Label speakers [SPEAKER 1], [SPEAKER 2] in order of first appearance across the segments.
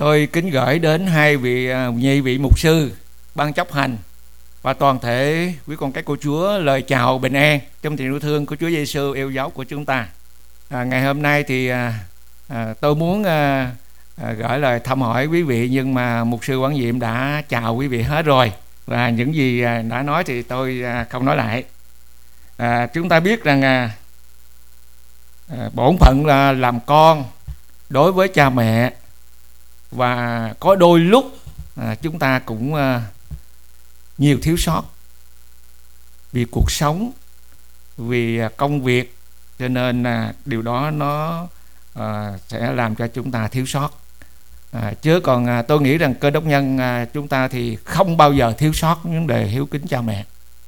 [SPEAKER 1] Tôi kính gửi đến hai vị nhị vị mục sư, ban chấp hành và toàn thể quý con cái của Chúa lời chào bình an trong tình yêu thương của Chúa Giêsu yêu dấu của chúng ta. Ngày hôm nay thì tôi muốn gửi lời thăm hỏi quý vị, nhưng mà mục sư Quảng Diệm đã chào quý vị hết rồi, và những gì đã nói thì tôi không nói lại. Chúng ta biết rằng bổn phận là làm con đối với cha mẹ, và có đôi lúc chúng ta cũng nhiều thiếu sót vì cuộc sống, vì công việc, cho nên điều đó nó sẽ làm cho chúng ta thiếu sót. Chứ còn tôi nghĩ rằng Cơ Đốc nhân chúng ta thì không bao giờ thiếu sót vấn đề hiếu kính cha mẹ.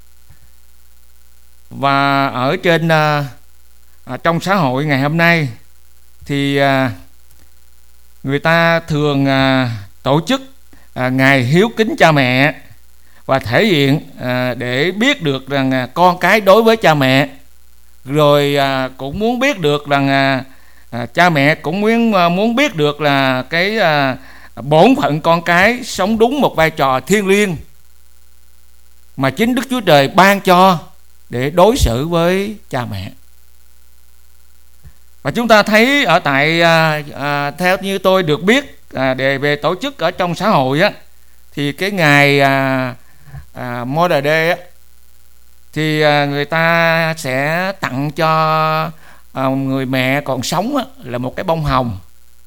[SPEAKER 1] Và ở trên trong xã hội ngày hôm nay thì người ta thường tổ chức ngày hiếu kính cha mẹ, và thể hiện để biết được rằng con cái đối với cha mẹ, rồi cũng muốn biết được rằng cha mẹ cũng muốn biết được là cái bổn phận con cái sống đúng một vai trò thiêng liêng mà chính Đức Chúa Trời ban cho để đối xử với cha mẹ. Và chúng ta thấy ở tại theo như tôi được biết để về tổ chức ở trong xã hội á, thì cái ngày Mother's Day á, thì người ta sẽ tặng cho người mẹ còn sống á, là một cái bông hồng,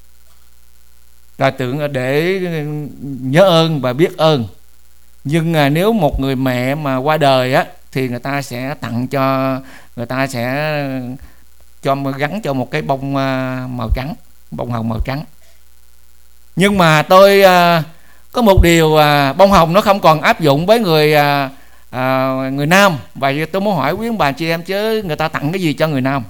[SPEAKER 1] là tượng để nhớ ơn và biết ơn. Nhưng nếu một người mẹ mà qua đời á, thì người ta sẽ tặng cho, người ta sẽ gắn cho một cái bông màu trắng, bông hồng màu trắng. Nhưng mà tôi có một điều, bông hồng nó không còn áp dụng với người nam. Và tôi muốn hỏi quý bà chị em, chứ người ta tặng cái gì cho người nam?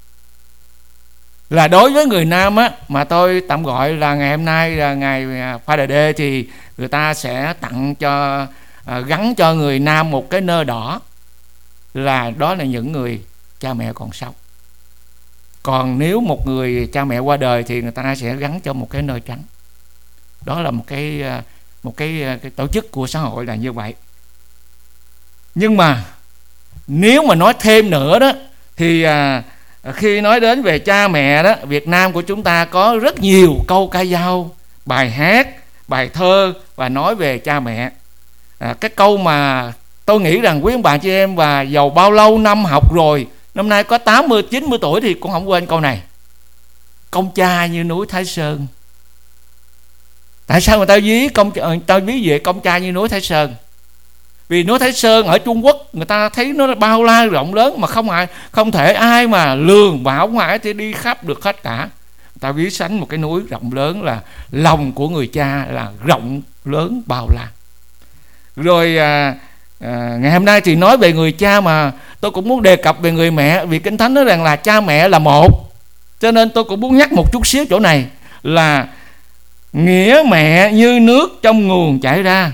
[SPEAKER 1] Là đối với người nam á, mà tôi tạm gọi là ngày hôm nay là ngày Father's Day, thì người ta sẽ tặng cho, gắn cho người nam một cái nơ đỏ, là đó là những người cha mẹ còn sống. Còn nếu một người cha mẹ qua đời thì người ta sẽ gắn cho một cái nơ trắng. Đó là một cái tổ chức của xã hội là như vậy. Nhưng mà nếu mà nói thêm nữa đó, thì khi nói đến về cha mẹ đó, Việt Nam của chúng ta có rất nhiều câu ca dao, bài hát, bài thơ và nói về cha mẹ. Cái câu mà tôi nghĩ rằng quý ông bà chị em, và giàu bao lâu năm học rồi, năm nay có 80, 90 tuổi thì cũng không quên câu này: công cha như núi Thái Sơn. Tại sao người ta ví về công cha như núi Thái Sơn? Vì núi Thái Sơn ở Trung Quốc người ta thấy nó bao la rộng lớn, mà không thể ai mà lường và không ai thì đi khắp được hết cả. Người ta ví sánh một cái núi rộng lớn là lòng của người cha là rộng lớn bao la. Rồi ngày hôm nay thì nói về người cha, mà tôi cũng muốn đề cập về người mẹ, vì Kinh Thánh nói rằng là cha mẹ là một. Cho nên tôi cũng muốn nhắc một chút xíu chỗ này là nghĩa mẹ như nước trong nguồn chảy ra.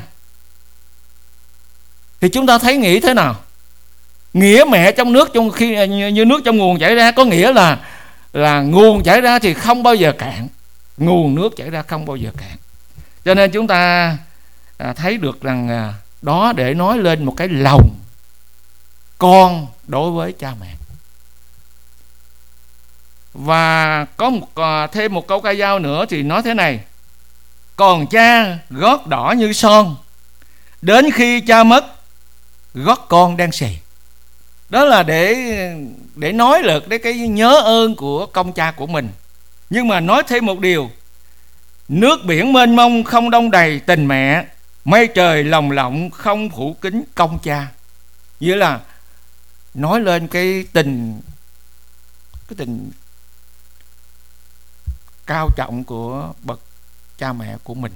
[SPEAKER 1] Thì chúng ta thấy nghĩ thế nào? Nghĩa mẹ trong nước, trong khi như nước trong nguồn chảy ra, có nghĩa là nguồn chảy ra thì không bao giờ cạn, nguồn nước chảy ra không bao giờ cạn. Cho nên chúng ta thấy được rằng đó để nói lên một cái lòng con đối với cha mẹ. Và có thêm một câu ca dao nữa thì nói thế này: còn cha gót đỏ như son, đến khi cha mất gót con đang xì. Đó là để nói được đến cái nhớ ơn của công cha của mình. Nhưng mà nói thêm một điều: nước biển mênh mông không đong đầy tình mẹ, mây trời lồng lộng không phủ kín công cha. Nghĩa là nói lên cái tình cao trọng của bậc cha mẹ của mình.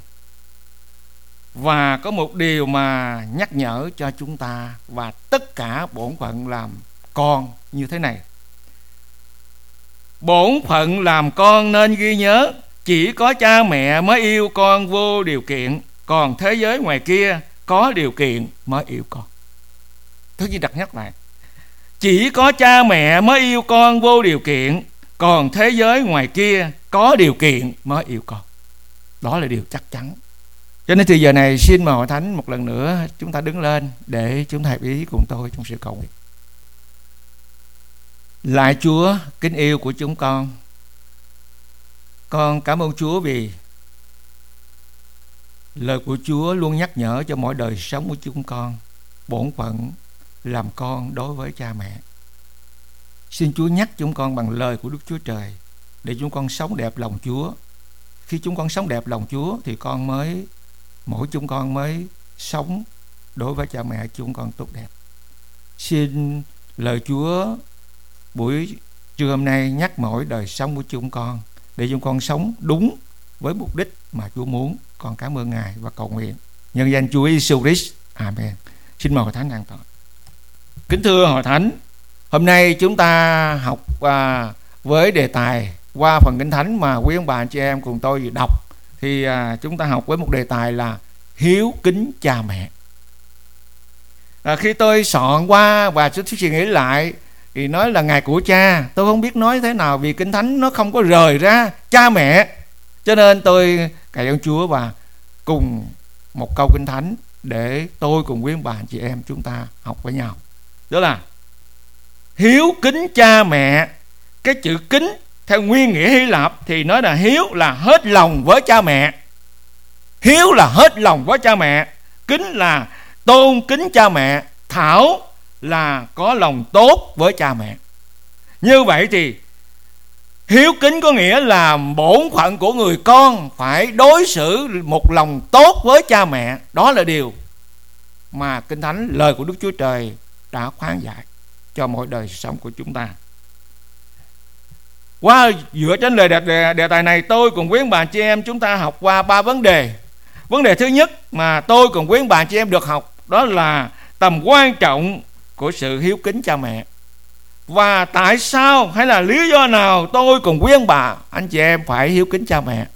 [SPEAKER 1] Và có một điều mà nhắc nhở cho chúng ta và tất cả bổn phận làm con như thế này: bổn phận làm con nên ghi nhớ, chỉ có cha mẹ mới yêu con vô điều kiện, còn thế giới ngoài kia có điều kiện mới yêu con. Tôi chỉ đặt nhắc lại: chỉ có cha mẹ mới yêu con vô điều kiện, còn thế giới ngoài kia có điều kiện mới yêu con. Đó là điều chắc chắn. Cho nên thì giờ này xin mời Hội Thánh một lần nữa chúng ta đứng lên để chúng ta hợp ý cùng tôi trong sự cầu nguyện. Lạy Chúa kính yêu của chúng con cảm ơn Chúa vì lời của Chúa luôn nhắc nhở cho mỗi đời sống của chúng con bổn phận làm con đối với cha mẹ. Xin Chúa nhắc chúng con bằng lời của Đức Chúa Trời để chúng con sống đẹp lòng Chúa. Khi chúng con sống đẹp lòng Chúa thì mỗi chúng con mới sống đối với cha mẹ chúng con tốt đẹp. Xin lời Chúa buổi trưa hôm nay nhắc mỗi đời sống của chúng con để chúng con sống đúng với mục đích mà Chúa muốn. Con cảm ơn Ngài và cầu nguyện nhân danh Chúa Giêsu Christ. Amen. Xin mời Hội Thánh an toàn. Kính thưa Hội Thánh, hôm nay chúng ta học với đề tài qua phần Kinh Thánh mà quý ông bà anh chị em cùng tôi đọc, thì chúng ta học với một đề tài là hiếu kính cha mẹ. Khi tôi soạn qua và suy nghĩ lại thì nói là ngày của cha, tôi không biết nói thế nào vì Kinh Thánh nó không có rời ra cha mẹ, cho nên tôi cậy ơn Chúa và cùng một câu Kinh Thánh để tôi cùng quý ông bà anh chị em chúng ta học với nhau. Đó là hiếu kính cha mẹ. Cái chữ kính theo nguyên nghĩa Hy Lạp thì nói là hiếu là hết lòng với cha mẹ. Hiếu là hết lòng với cha mẹ, kính là tôn kính cha mẹ, thảo là có lòng tốt với cha mẹ. Như vậy thì hiếu kính có nghĩa là bổn phận của người con phải đối xử một lòng tốt với cha mẹ. Đó là điều mà Kinh Thánh, lời của Đức Chúa Trời đã khoán dạy cho mỗi đời sống của chúng ta. Dựa trên lời đề tài này, tôi cùng quý bà chị em chúng ta học qua 3 vấn đề. Vấn đề thứ nhất mà tôi cùng quý bà chị em được học đó là tầm quan trọng của sự hiếu kính cha mẹ. Và tại sao hay là lý do nào tôi cùng quý bà anh chị em phải hiếu kính cha mẹ.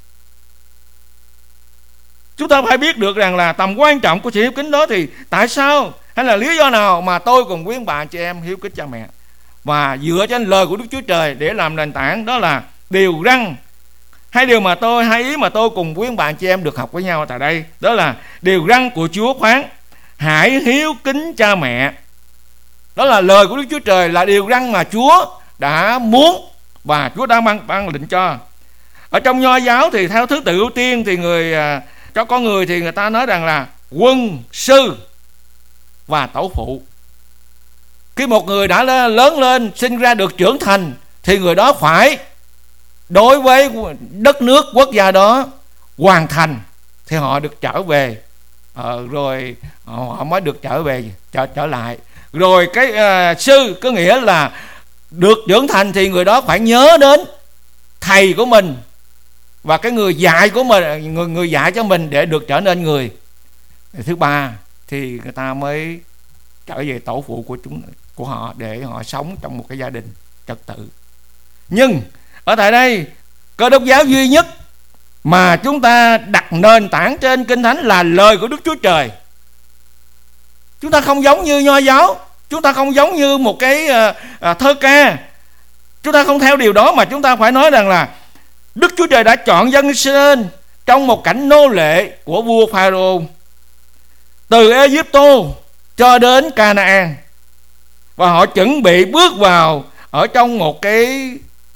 [SPEAKER 1] Chúng ta phải biết được rằng là tầm quan trọng của sự hiếu kính đó thì tại sao hay là lý do nào mà tôi cùng quý bà anh chị em hiếu kính cha mẹ. Và dựa trên lời của Đức Chúa Trời để làm nền tảng, đó là điều răn hai ý mà tôi cùng quý bạn chị em được học với nhau tại đây. Đó là điều răn của Chúa khoán hãy hiếu kính cha mẹ. Đó là lời của Đức Chúa Trời, là điều răn mà Chúa đã muốn và Chúa đã ban lệnh cho. Ở trong Nho giáo thì theo thứ tự ưu tiên thì cho con người thì người ta nói rằng là quân sư và tổ phụ. Khi một người đã lớn lên, sinh ra được trưởng thành thì người đó phải đối với đất nước quốc gia đó hoàn thành thì họ được trở về, rồi họ mới được trở lại. Rồi cái sư có nghĩa là được trưởng thành thì người đó phải nhớ đến thầy của mình và cái người dạy của mình, người dạy cho mình để được trở nên người. Thứ ba thì người ta mới trở về tổ phụ của họ để họ sống trong một cái gia đình trật tự. Nhưng ở tại đây Cơ Đốc giáo duy nhất mà chúng ta đặt nền tảng trên Kinh Thánh là lời của Đức Chúa Trời. Chúng ta không giống như Nho giáo, chúng ta không giống như một cái thơ ca. Chúng ta không theo điều đó mà chúng ta phải nói rằng là Đức Chúa Trời đã chọn dân Israel trong một cảnh nô lệ của vua Pharaoh từ Ai-Cập cho đến Canaan, và họ chuẩn bị bước vào ở trong một cái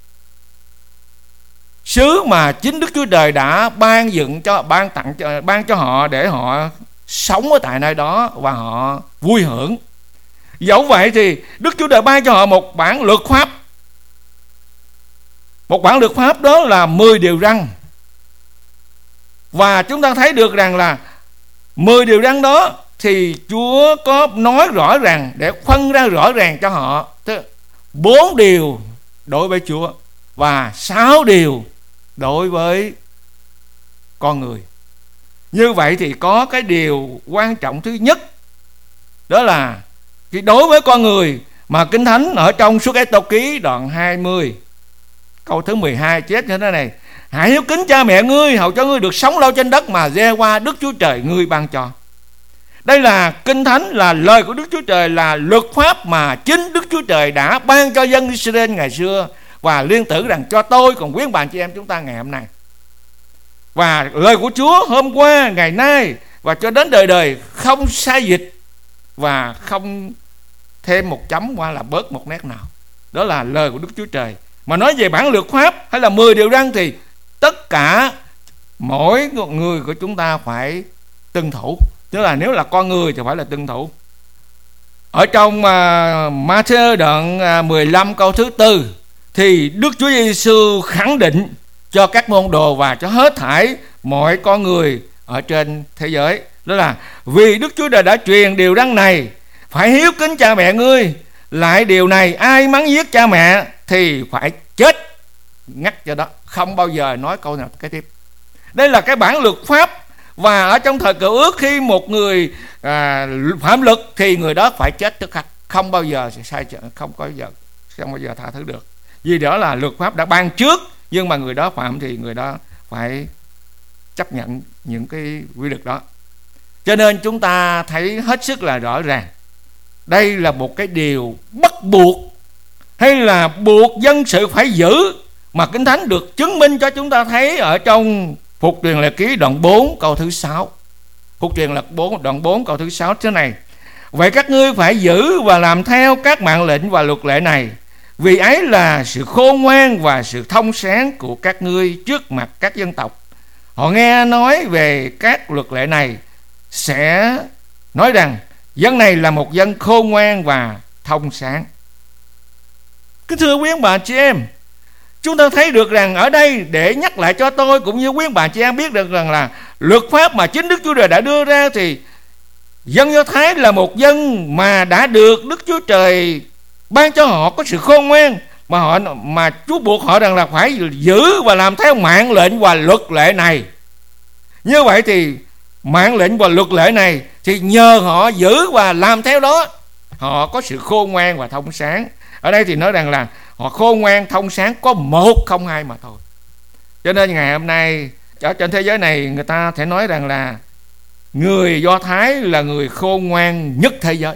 [SPEAKER 1] xứ mà chính Đức Chúa Trời đã ban cho họ để họ sống ở tại nơi đó và họ vui hưởng. Dẫu vậy thì Đức Chúa Trời ban cho họ một bản luật pháp. Một bản luật pháp đó là 10 điều răn. Và chúng ta thấy được rằng là 10 điều răn đó thì Chúa có nói rõ ràng để phân ra rõ ràng cho họ 4 điều đối với Chúa và 6 điều đối với con người. Như vậy thì có cái điều quan trọng thứ nhất, đó là khi đối với con người mà Kinh Thánh ở trong Xuất Ê-tô ký đoạn 20 câu thứ 12 chép như thế này: hãy hiếu kính cha mẹ ngươi, hầu cho ngươi được sống lâu trên đất mà gieo qua Đức Chúa Trời ngươi ban cho. Đây là Kinh Thánh, là lời của Đức Chúa Trời, là luật pháp mà chính Đức Chúa Trời đã ban cho dân Israel ngày xưa và liên tử rằng cho tôi còn quý bạn chị em chúng ta ngày hôm nay. Và lời của Chúa hôm qua, ngày nay và cho đến đời đời không sai dịch và không thêm một chấm qua là bớt một nét nào. Đó là lời của Đức Chúa Trời. Mà nói về bản luật pháp hay là 10 điều răn thì tất cả mỗi người của chúng ta phải tuân thủ. Tức là nếu là con người thì phải là tuân thủ. Ở trong Ma-thi-ơ đoạn 15 câu thứ 4 thì Đức Chúa Giêsu khẳng định cho các môn đồ và cho hết thảy mọi con người ở trên thế giới, đó là vì Đức Chúa Trời đã truyền điều răn này: phải hiếu kính cha mẹ ngươi. Lại điều này, ai mắng giết cha mẹ thì phải chết. Ngắt cho đó, không bao giờ nói câu nào kế tiếp. Đây là cái bản luật pháp. Và ở trong thời Cựu Ước, khi một người phạm luật thì người đó phải chết tức khắc, không bao giờ sai, không bao giờ tha thứ được. Vì đó là luật pháp đã ban trước, nhưng mà người đó phạm thì người đó phải chấp nhận những cái quy luật đó. Cho nên chúng ta thấy hết sức là rõ ràng, đây là một cái điều bắt buộc hay là buộc dân sự phải giữ, mà Kinh Thánh được chứng minh cho chúng ta thấy ở trong Phục Truyền Lệ Ký đoạn 4 câu thứ 6. Phục Truyền Lệ 4 đoạn 4 câu thứ 6 thế này: vậy các ngươi phải giữ và làm theo các mạng lệnh và luật lệ này, vì ấy là sự khôn ngoan và sự thông sáng của các ngươi trước mặt các dân tộc. Họ nghe nói về các luật lệ này sẽ nói rằng dân này là một dân khôn ngoan và thông sáng. Kính thưa quý ông bà chị em, chúng ta thấy được rằng ở đây để nhắc lại cho tôi cũng như quý ông bà chị em biết được rằng là luật pháp mà chính Đức Chúa Trời đã đưa ra thì dân Do Thái là một dân mà đã được Đức Chúa Trời ban cho họ có sự khôn ngoan, mà Chúa buộc họ rằng là phải giữ và làm theo mạng lệnh và luật lệ này. Như vậy thì mạng lệnh và luật lệ này thì nhờ họ giữ và làm theo đó, họ có sự khôn ngoan và thông sáng. Ở đây thì nói rằng là họ khôn ngoan thông sáng có một không hai mà thôi. Cho nên ngày hôm nay ở trên thế giới này người ta thể nói rằng là người Do Thái là người khôn ngoan nhất thế giới.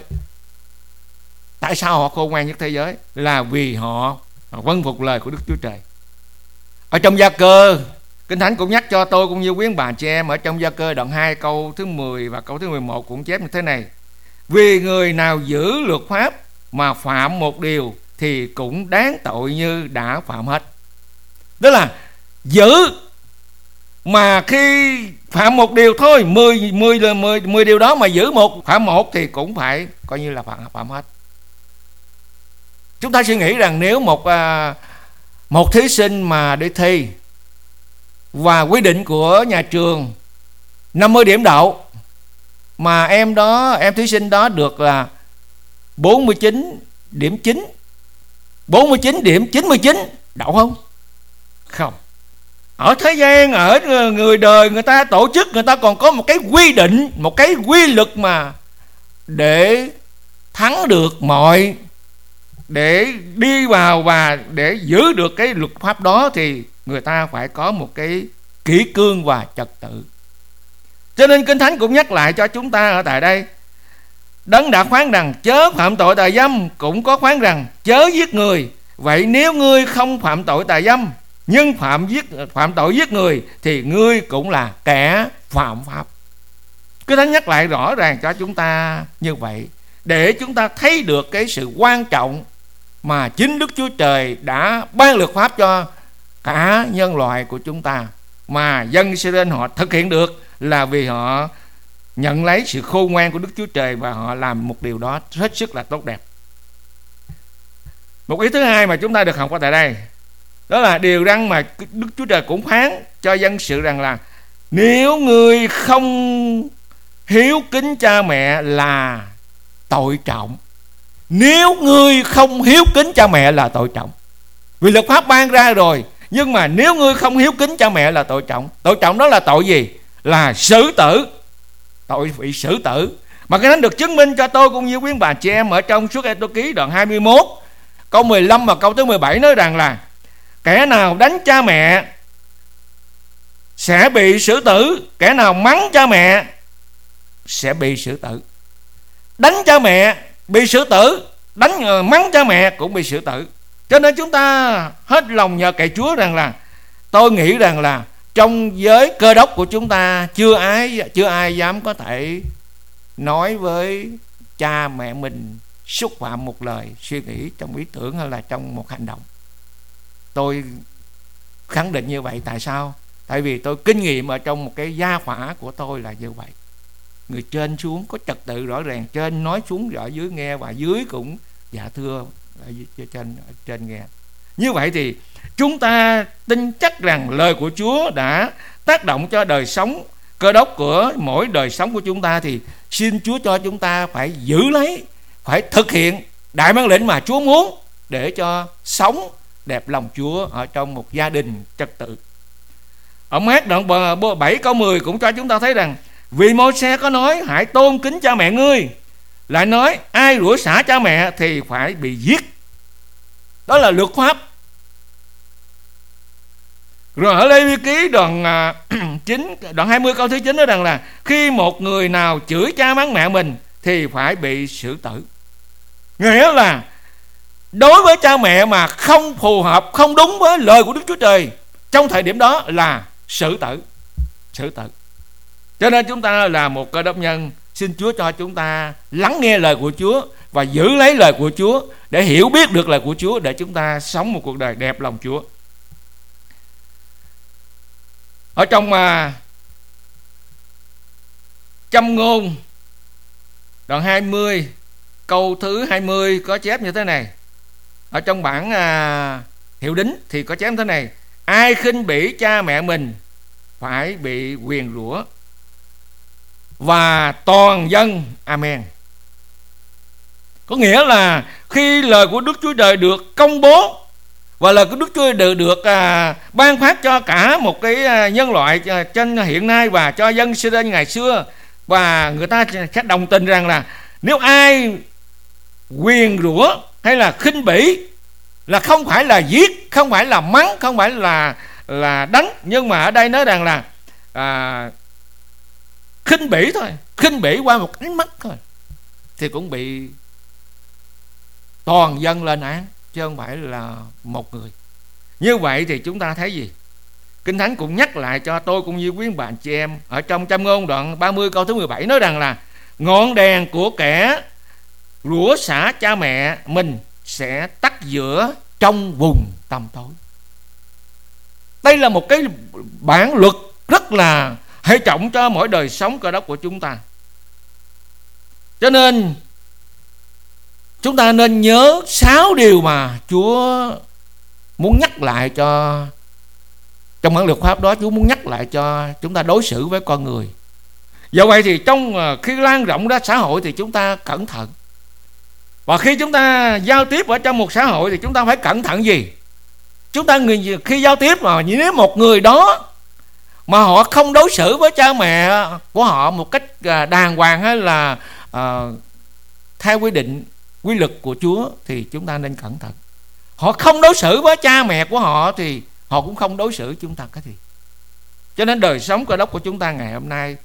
[SPEAKER 1] Tại sao họ khôn ngoan nhất thế giới? Là vì họ vâng phục lời của Đức Chúa Trời. Ở trong Gia Cơ, Kinh Thánh cũng nhắc cho tôi cũng như quý ông bà chị em, ở trong Gia Cơ đoạn 2 câu thứ 10 và câu thứ 11 cũng chép như thế này: vì người nào giữ luật pháp mà phạm một điều thì cũng đáng tội như đã phạm hết. Tức là giữ mà khi phạm một điều thôi, 10 điều đó mà giữ phạm một thì cũng phải coi như là phạm hết. Chúng ta suy nghĩ rằng nếu một thí sinh mà đi thi và quy định của nhà trường 50 điểm đậu, mà em thí sinh đó được là 49 điểm 9, 49 điểm 99, đậu không? Không. Ở thế gian, ở người đời, người ta tổ chức, người ta còn có một cái quy định, một cái quy luật mà để thắng được mọi, để đi vào và để giữ được cái luật pháp đó thì người ta phải có một cái kỷ cương và trật tự. Cho nên Kinh Thánh cũng nhắc lại cho chúng ta ở tại đây: Đấng đã phán rằng chớ phạm tội tà dâm, cũng có phán rằng chớ giết người. Vậy nếu ngươi không phạm tội tà dâm nhưng phạm tội giết người thì ngươi cũng là kẻ phạm pháp. Kinh Thánh nhắc lại rõ ràng cho chúng ta như vậy, để chúng ta thấy được cái sự quan trọng mà chính Đức Chúa Trời đã ban luật pháp cho cả nhân loại của chúng ta, mà dân Israel họ thực hiện được là vì họ nhận lấy sự khôn ngoan của Đức Chúa Trời và họ làm một điều đó hết sức là tốt đẹp. Một ý thứ hai mà chúng ta được học ở tại đây, đó là điều răn mà Đức Chúa Trời cũng phán cho dân sự rằng là nếu ngươi không hiếu kính cha mẹ là tội trọng. Nếu ngươi không hiếu kính cha mẹ là tội trọng. Vì luật pháp ban ra rồi, nhưng mà nếu ngươi không hiếu kính cha mẹ là tội trọng. Tội trọng đó là tội gì? Là xử tử, tội bị xử tử. Mà cái đó được chứng minh cho tôi cũng như quý bà chị em ở trong Suất Ê-tô Ký đoạn 21 câu 15 và câu thứ 17 nói rằng là kẻ nào đánh cha mẹ sẽ bị xử tử, kẻ nào mắng cha mẹ sẽ bị xử tử. Đánh cha mẹ bị xử tử, mắng cha mẹ cũng bị xử tử. Cho nên chúng ta hết lòng nhờ cậy Chúa rằng là tôi nghĩ rằng là trong giới Cơ Đốc của chúng ta chưa ai dám có thể nói với cha mẹ mình xúc phạm một lời, suy nghĩ, trong ý tưởng hay là trong một hành động. Tôi khẳng định như vậy. Tại sao? Tại vì tôi kinh nghiệm ở trong một cái gia phả của tôi là như vậy. Người trên xuống có trật tự rõ ràng, trên nói xuống ở dưới nghe, và dưới cũng dạ thưa ở trên nghe. Như vậy thì chúng ta tin chắc rằng lời của Chúa đã tác động cho đời sống Cơ Đốc của mỗi đời sống của chúng ta, thì xin Chúa cho chúng ta phải giữ lấy, phải thực hiện đại bản lĩnh mà Chúa muốn, để cho sống đẹp lòng Chúa ở trong một gia đình trật tự. Ở Mát đoạn 7 câu 10 cũng cho chúng ta thấy rằng vì Môi-se có nói hãy tôn kính cha mẹ ngươi, lại nói ai rủa xả cha mẹ thì phải bị giết. Đó là luật pháp. Rồi ở Lê Vi Ký đoạn 20 câu thứ 9 nói rằng là khi một người nào chửi cha mắng mẹ mình thì phải bị xử tử. Nghĩa là đối với cha mẹ mà không phù hợp, không đúng với lời của Đức Chúa Trời, trong thời điểm đó là xử tử. Cho nên chúng ta là một Cơ Đốc nhân, xin Chúa cho chúng ta lắng nghe lời của Chúa và giữ lấy lời của Chúa, để hiểu biết được lời của Chúa, để chúng ta sống một cuộc đời đẹp lòng Chúa. Ở trong Châm Ngôn đoạn 20 câu thứ 20 có chép như thế này. Ở trong bản Hiệu Đính thì có chép thế này: ai khinh bỉ cha mẹ mình phải bị nguyền rủa và toàn dân amen. Có nghĩa là khi lời của Đức Chúa Trời được công bố, và lời của Đức Chúa Trời được ban phát cho cả một cái nhân loại trên hiện nay và cho dân Israel ngày xưa, và người ta sẽ đồng tình rằng là nếu ai nguyền rủa hay là khinh bỉ là không phải là giết, không phải là mắng, không phải là đánh, nhưng mà ở đây nói rằng là khinh bỉ thôi, khinh bỉ qua một ánh mắt thôi, thì cũng bị toàn dân lên án, chứ không phải là một người. Như vậy thì chúng ta thấy gì? Kinh Thánh cũng nhắc lại cho tôi cũng như quý bạn chị em ở trong Châm Ngôn đoạn 30 câu thứ 17 nói rằng là ngọn đèn của kẻ rủa xả cha mẹ mình sẽ tắt giữa trong vùng tăm tối. Đây là một cái bản luật rất là hệ trọng cho mỗi đời sống Cơ Đốc của chúng ta. Cho nên chúng ta nên nhớ 6 điều mà Chúa muốn nhắc lại cho trong bản luật pháp đó. Chúa muốn nhắc lại cho chúng ta đối xử với con người. Do vậy thì trong khi lan rộng ra xã hội thì chúng ta cẩn thận. Và khi chúng ta giao tiếp ở trong một xã hội thì chúng ta phải cẩn thận gì? Chúng ta khi giao tiếp mà nếu một người đó mà họ không đối xử với cha mẹ của họ một cách đàng hoàng, hay là theo quy định quy luật của Chúa, thì chúng ta nên cẩn thận. Họ không đối xử với cha mẹ của họ thì họ cũng không đối xử chúng ta cái gì. Cho nên đời sống Cơ Đốc của chúng ta ngày hôm nay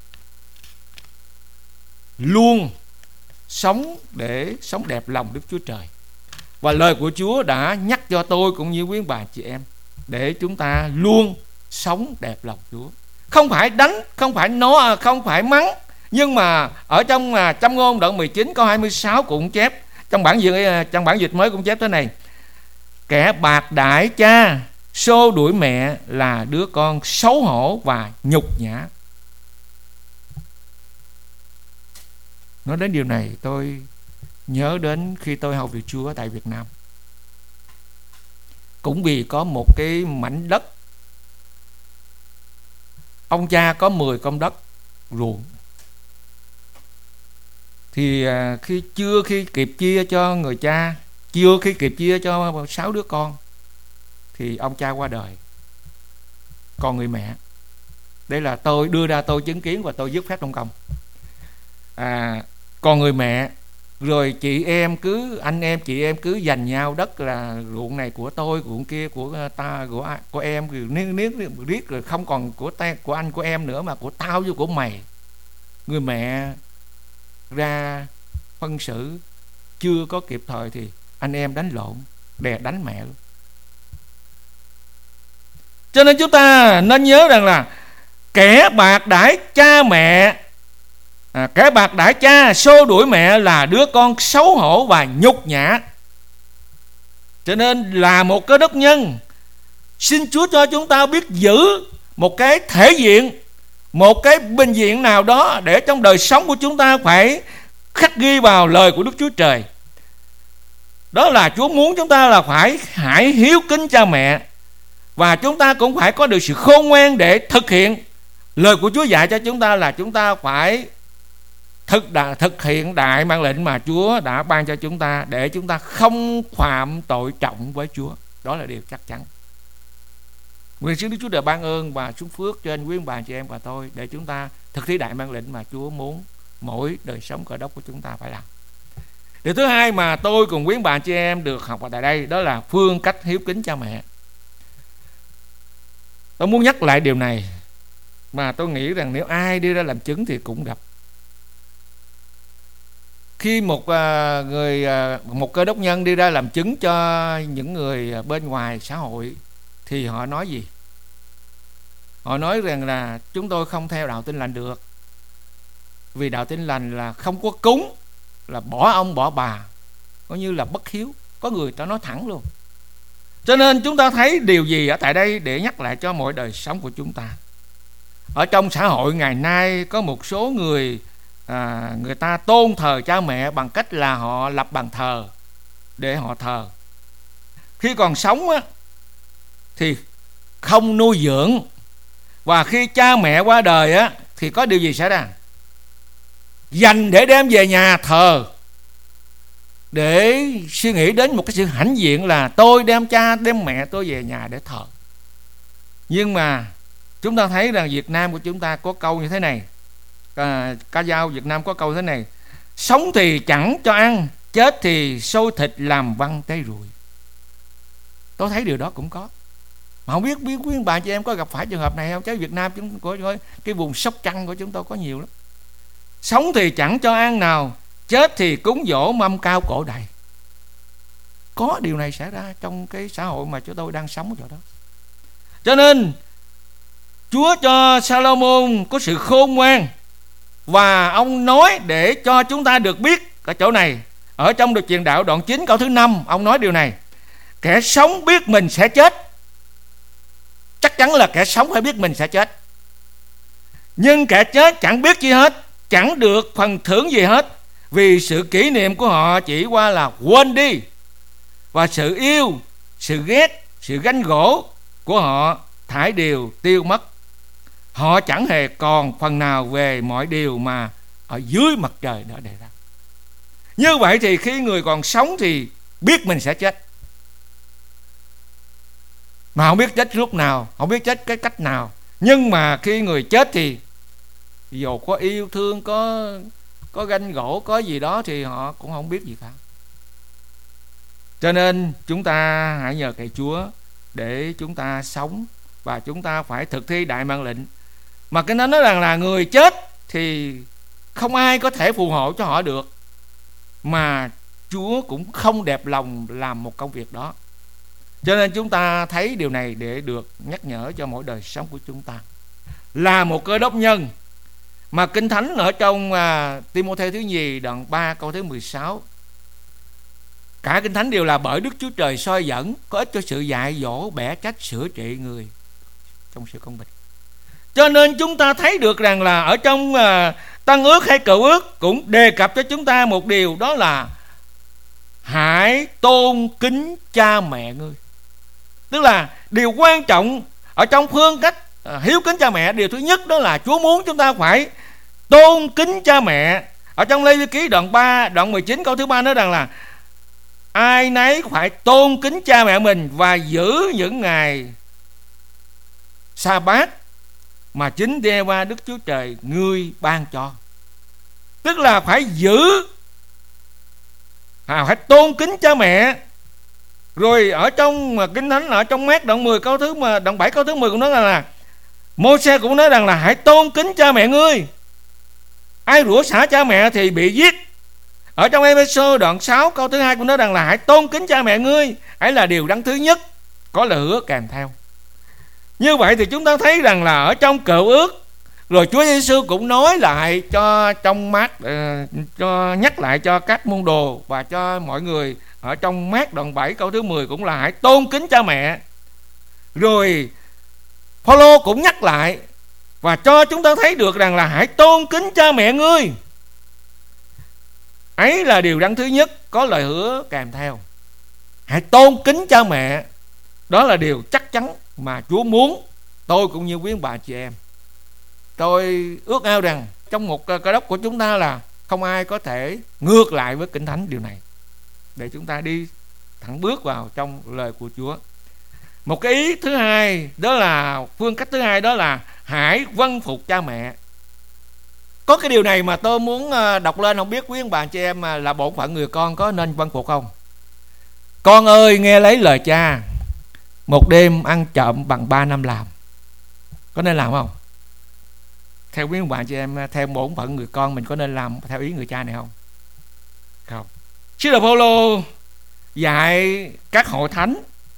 [SPEAKER 1] luôn sống để sống đẹp lòng Đức Chúa Trời. Và lời của Chúa đã nhắc cho tôi cũng như quý bà chị em để chúng ta luôn sống đẹp lòng Chúa. Không phải đánh, không phải nói, không phải mắng. Nhưng mà ở trong Châm Ngôn đoạn 19 câu 26 cũng chép, trong bản dịch mới cũng chép thế này: kẻ bạc đãi cha, xô đuổi mẹ là đứa con xấu hổ và nhục nhã. Nói đến điều này tôi nhớ đến khi tôi học việc Chúa tại Việt Nam. Cũng vì có một cái mảnh đất, ông cha có 10 công đất ruộng, thì khi kịp chia cho người cha, khi kịp chia cho 6 đứa con, thì ông cha qua đời. Còn người mẹ, đây là tôi đưa ra tôi chứng kiến và tôi dứt phép trong công. Còn người mẹ, rồi anh em chị em cứ giành nhau đất, là ruộng này của tôi, ruộng kia của ta, của em, riết rồi không còn của anh của em nữa, mà của tao với của mày. Người mẹ ra phân xử chưa có kịp thời thì anh em đánh lộn, đè đánh mẹ luôn. Cho nên chúng ta nên nhớ rằng là kẻ bạc đãi cha mẹ, kẻ bạc đãi cha xô đuổi mẹ là đứa con xấu hổ và nhục nhã. Cho nên là một cơ đốc nhân, xin Chúa cho chúng ta biết giữ một cái thể diện, một cái bình diện nào đó để trong đời sống của chúng ta phải khắc ghi vào lời của Đức Chúa Trời. Đó là Chúa muốn chúng ta là hãy hiếu kính cha mẹ, và chúng ta cũng phải có được sự khôn ngoan để thực hiện lời của Chúa dạy cho chúng ta, là chúng ta phải thực hiện đại mạng lệnh mà Chúa đã ban cho chúng ta, để chúng ta không phạm tội trọng với Chúa. Đó là điều chắc chắn. Nguyện xin Đức Chúa Trời ban ơn và chúc phước trên quý bà chị em và tôi, để chúng ta thực thi đại mạng lệnh mà Chúa muốn mỗi đời sống Cơ Đốc của chúng ta phải làm. Điều thứ hai mà tôi cùng quý bà chị em được học tại đây, đó là phương cách hiếu kính cha mẹ. Tôi muốn nhắc lại điều này mà tôi nghĩ rằng nếu ai đi ra làm chứng thì cũng gặp. Khi một Cơ Đốc nhân đi ra làm chứng cho những người bên ngoài xã hội thì họ nói gì? Họ nói rằng là chúng tôi không theo đạo Tin Lành được, vì đạo Tin Lành là không có cúng, là bỏ ông bỏ bà, coi như là bất hiếu. Có người ta nói thẳng luôn. Cho nên chúng ta thấy điều gì ở tại đây để nhắc lại cho mọi đời sống của chúng ta. Ở trong xã hội ngày nay có một số người người ta tôn thờ cha mẹ bằng cách là họ lập bàn thờ để họ thờ. Khi còn sống á, thì không nuôi dưỡng, và khi cha mẹ qua đời á, thì có điều gì xảy ra? Dành để đem về nhà thờ, để suy nghĩ đến một cái sự hãnh diện là tôi đem cha đem mẹ tôi về nhà để thờ. Nhưng mà chúng ta thấy rằng Việt Nam của chúng ta có câu như thế này, ca dao Việt Nam có câu thế này: sống thì chẳng cho ăn, chết thì xôi thịt làm văn tế ruồi. Tôi thấy điều đó cũng có, mà không biết quý bà chị em có gặp phải trường hợp này không? Chứ Việt Nam chúng có cái vùng Sóc Trăng của chúng tôi có nhiều lắm. Sống thì chẳng cho ăn nào, chết thì cúng dỗ mâm cao cổ đầy. Có điều này xảy ra trong cái xã hội mà chúng tôi đang sống ở đó. Cho nên Chúa cho Salomon có sự khôn ngoan, và ông nói để cho chúng ta được biết ở chỗ này. Ở trong Được Truyền Đạo đoạn 9 câu thứ 5, ông nói điều này: kẻ sống biết mình sẽ chết. Chắc chắn là kẻ sống phải biết mình sẽ chết. Nhưng kẻ chết chẳng biết chi hết, chẳng được phần thưởng gì hết, vì sự kỷ niệm của họ chỉ qua là quên đi, và sự yêu, sự ghét, sự ganh gỗ của họ thải đều tiêu mất. Họ chẳng hề còn phần nào về mọi điều mà ở dưới mặt trời đã đề ra. Như vậy thì khi người còn sống thì biết mình sẽ chết, mà không biết chết lúc nào, không biết chết cái cách nào. Nhưng mà khi người chết thì dù có yêu thương, có ganh gỗ, có gì đó thì họ cũng không biết gì cả. Cho nên chúng ta hãy nhờ cậy Chúa để chúng ta sống, và chúng ta phải thực thi đại mạng lệnh. Mà cái nó nói rằng là người chết thì không ai có thể phù hộ cho họ được, mà Chúa cũng không đẹp lòng làm một công việc đó. Cho nên chúng ta thấy điều này để được nhắc nhở cho mỗi đời sống của chúng ta. Là một Cơ Đốc nhân mà Kinh Thánh ở trong Ti-mô-thê thứ nhì đoạn 3 câu thứ 16, cả Kinh Thánh đều là bởi Đức Chúa Trời soi dẫn, có ích cho sự dạy dỗ, bẻ trách, sửa trị người trong sự công bình. Cho nên chúng ta thấy được rằng là ở trong Tân Ước hay Cựu Ước cũng đề cập cho chúng ta một điều, đó là hãy tôn kính cha mẹ ngươi. Tức là điều quan trọng ở trong phương cách hiếu kính cha mẹ, điều thứ nhất đó là Chúa muốn chúng ta phải tôn kính cha mẹ. Ở trong Lê Vi Ký đoạn 3 đoạn 19 câu thứ 3 nói rằng là ai nấy phải tôn kính cha mẹ mình và giữ những ngày sa bát mà chính Giê-hô-va Đức Chúa Trời ngươi ban cho. Tức là phải giữ, phải tôn kính cha mẹ. Rồi ở trong Kinh Thánh, ở trong Mát đoạn 10 câu thứ đoạn 7 câu thứ 10 cũng nói là Mô-se cũng nói rằng là hãy tôn kính cha mẹ ngươi. Ai rủa xả cha mẹ thì bị giết. Ở trong Ê-phê-sô đoạn 6 câu thứ 2 cũng nói rằng là hãy tôn kính cha mẹ ngươi. Ấy là điều đắn thứ nhất, có lời hứa kèm theo.
[SPEAKER 2] Như vậy thì chúng ta thấy rằng là ở trong Cựu Ước, rồi Chúa Giêsu cũng nói lại cho trong cho nhắc lại cho các môn đồ và cho mọi người ở trong Mát đoạn 7 câu thứ 10 cũng là hãy tôn kính cha mẹ. Rồi Phaolô cũng nhắc lại và cho chúng ta thấy được rằng là hãy tôn kính cha mẹ ngươi. Ấy là điều răn thứ nhất, có lời hứa kèm theo. Hãy tôn kính cha mẹ. Đó là điều chắc chắn mà Chúa muốn tôi cũng như quý bà chị em. Tôi ước ao rằng trong một cơ đốc của chúng ta là không ai có thể ngược lại với Kinh Thánh điều này, để chúng ta đi thẳng bước vào trong lời của Chúa. Một cái ý thứ hai, đó là phương cách thứ hai, đó là hãy vâng phục cha mẹ. Có cái điều này mà tôi muốn đọc lên, không biết quý ông bà chị em là bổn phận người con có nên vâng phục không? Con ơi nghe lấy lời cha, một đêm ăn trộm bằng 3 năm làm. Có nên làm không? Theo quý ông bà chị em, theo bổn phận người con, mình có nên làm theo ý người cha này không? Không. Sứ đồ Phaolô dạy các hội thánh,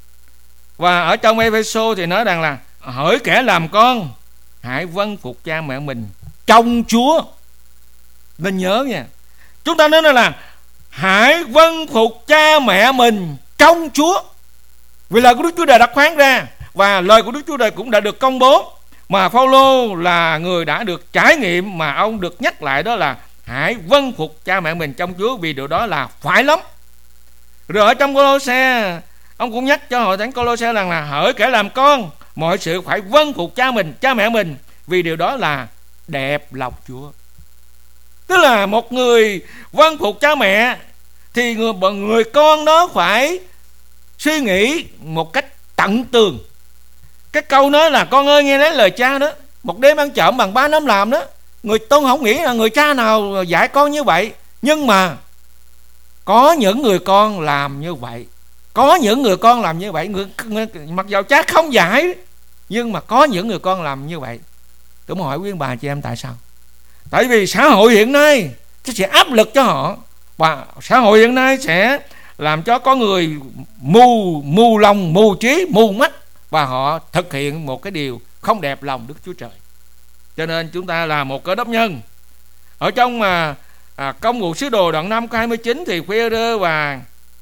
[SPEAKER 2] và ở trong Ê-phê-sô thì nói rằng là hỡi kẻ làm con, hãy vâng phục cha mẹ mình trong Chúa. Nên nhớ nha, chúng ta nói là hãy vâng phục cha mẹ mình trong Chúa. Vì lời của Đức Chúa Trời đã khoán ra, và lời của Đức Chúa Trời cũng đã được công bố, mà Phaolô là người đã được trải nghiệm, mà ông được nhắc lại đó là hãy vâng phục cha mẹ mình trong Chúa, vì điều đó là phải lắm. Rồi ở trong Cô-lô-se, ông cũng nhắc cho hội thánh Cô-lô-se rằng là hỡi kẻ làm con, mọi sự phải vâng phục cha mẹ mình, vì điều đó là đẹp lòng Chúa. Tức là một người vâng phục cha mẹ thì người con đó phải suy nghĩ một cách tận tường. Cái câu nói là con ơi nghe lấy lời cha đó, một đêm ăn trộm bằng 3 năm làm đó, tôi không nghĩ là người cha nào dạy con như vậy. Nhưng mà có những người con làm như vậy. Có những người con làm như vậy, mặc dù cha không dạy, nhưng mà có những người con làm như vậy. Tôi muốn hỏi quý ông bà chị em tại sao? Tại vì xã hội hiện nay sẽ áp lực cho họ, và xã hội hiện nay sẽ làm cho có người mù lòng, mù trí, mù mắt, và họ thực hiện một cái điều không đẹp lòng Đức Chúa Trời. Cho nên chúng ta là một cơ đốc nhân. Ở trong Công vụ sứ đồ đoạn 5 câu 29 thì Phê-rơ và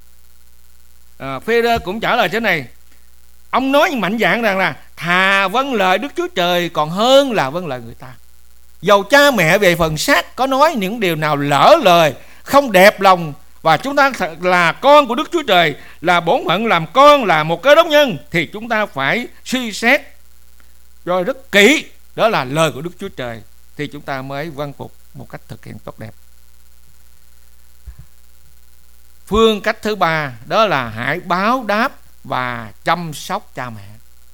[SPEAKER 2] Phê-rơ cũng trả lời thế này. Ông nói mạnh dạn rằng là thà vâng lời Đức Chúa Trời còn hơn là vâng lời người ta. Dầu cha mẹ về phần xác có nói những điều nào lỡ lời, không đẹp lòng, và chúng ta là con của Đức Chúa Trời, là bổn phận làm con, là một cơ đốc nhân, thì chúng ta phải suy xét rồi rất kỹ, đó là lời của Đức Chúa Trời, thì chúng ta mới vâng phục một cách thực hiện tốt đẹp. Phương cách thứ ba, đó là hãy báo đáp và chăm sóc cha mẹ.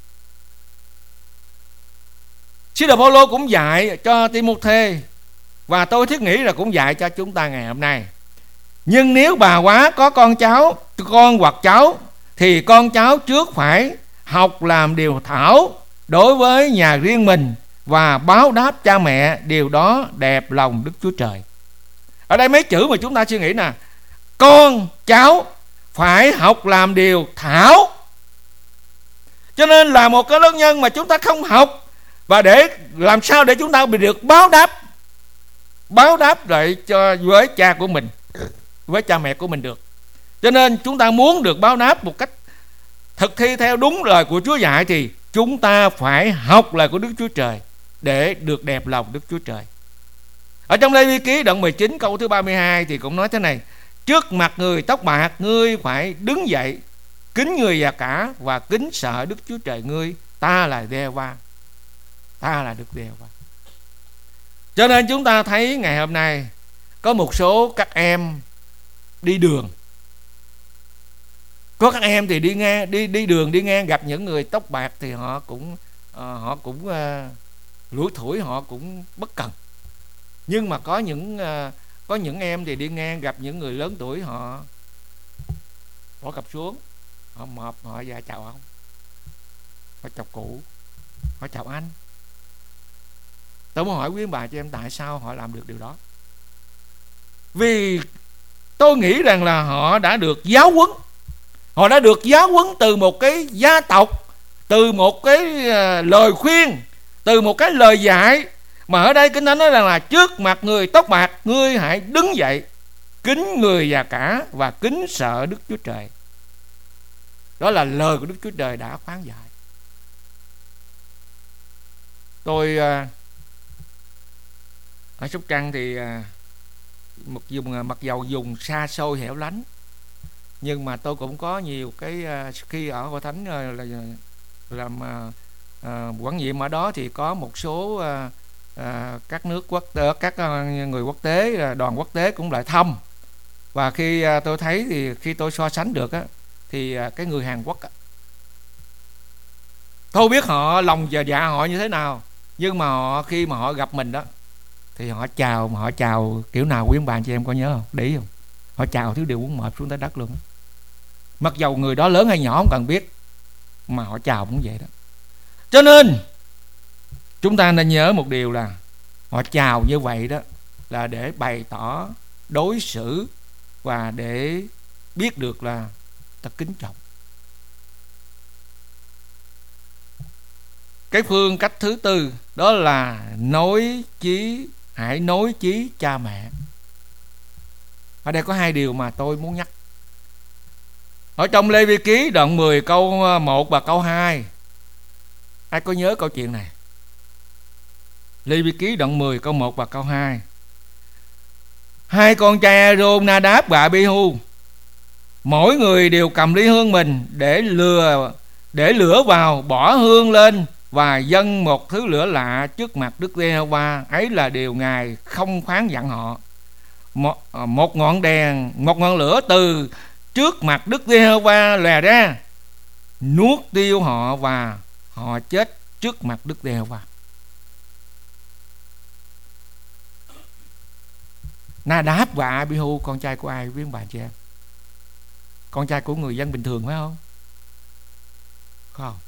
[SPEAKER 2] Sứ đồ Phaolô cũng dạy cho Ti-mô-thê, và tôi thiết nghĩ là cũng dạy cho chúng ta ngày hôm nay. Nhưng nếu bà quá có con hoặc cháu, thì con cháu trước phải học làm điều thảo đối với nhà riêng mình, và báo đáp cha mẹ, điều đó đẹp lòng Đức Chúa Trời. Ở đây mấy chữ mà chúng ta suy nghĩ nè: con cháu phải học làm điều thảo. Cho nên là một cái lớn nhân mà chúng ta không học, và để làm sao để chúng ta bị được báo đáp lại với cha của mình, với cha mẹ của mình được. Cho nên chúng ta muốn được báo đáp một cách thực thi theo đúng lời của Chúa dạy, thì chúng ta phải học lời của Đức Chúa Trời để được đẹp lòng Đức Chúa Trời. Ở trong Lê-vi ký đoạn 19 câu thứ 32 thì cũng nói thế này: trước mặt người tóc bạc, ngươi phải đứng dậy, kính người già cả, và kính sợ Đức Chúa Trời ngươi. Ta là Giê-hô-va, ta là Đức Giê-hô-va. Cho nên chúng ta thấy ngày hôm nay có một số các em đi đường, có các em thì đi đường đi ngang gặp những người tóc bạc thì họ cũng lủi thủi, họ cũng bất cần. Nhưng mà có những em thì đi ngang gặp những người lớn tuổi, họ bỏ cặp xuống, họ mọp, họ dạ chào ông, họ chào cụ, họ chào anh. Tôi muốn hỏi quý bà cho em tại sao họ làm được điều đó. Vì tôi nghĩ rằng là họ đã được giáo huấn, họ đã được giáo huấn từ một cái gia tộc từ một cái lời khuyên, từ một cái lời dạy. Mà ở đây Kinh Thánh nói rằng là trước mặt người tóc bạc, ngươi hãy đứng dậy, kính người già cả và kính sợ Đức Chúa Trời. Đó là lời của Đức Chúa Trời đã phán dạy. Tôi ở Sóc Trăng thì mặc dầu dùng xa xôi hẻo lánh, nhưng mà tôi cũng có nhiều cái khi ở Hội Thánh làm quản nhiệm ở đó thì có một số các nước các người quốc tế, đoàn quốc tế cũng lại thăm. Và khi tôi thấy thì khi tôi so sánh được á, thì cái người Hàn Quốc á, tôi biết họ lòng dạ họ như thế nào, nhưng mà khi mà họ gặp mình đó thì họ chào kiểu nào quý ông bà chị em có nhớ không? Để ý không? Họ chào thứ điều muốn mệt xuống tới đất luôn. Mặc dầu người đó lớn hay nhỏ không cần biết, mà họ chào cũng vậy đó. Cho nên chúng ta nên nhớ một điều là họ chào như vậy đó là để bày tỏ đối xử và để biết được là ta kính trọng. Cái phương cách thứ tư đó là hãy nối chí cha mẹ. Ở đây có hai điều mà tôi muốn nhắc. Ở trong Lê Vi Ký đoạn 10 câu 1 và câu 2, ai có nhớ câu chuyện này? Lê Vi Ký đoạn 10 câu 1 và câu 2. Hai con trai Aaron, Na-đáp và Abi-hu, mỗi người đều cầm ly hương mình để lửa vào, bỏ hương lên và dâng một thứ lửa lạ trước mặt Đức Giê-hô-va. Ấy là điều Ngài không phán dặn họ. Một ngọn lửa từ trước mặt Đức Giê-hô-va lòe ra, nuốt tiêu họ và họ chết trước mặt Đức Giê-hô-va. Na-đáp và Abi-hu con trai của ai quý ông bà chị em? Con trai của người dân bình thường phải không? Không.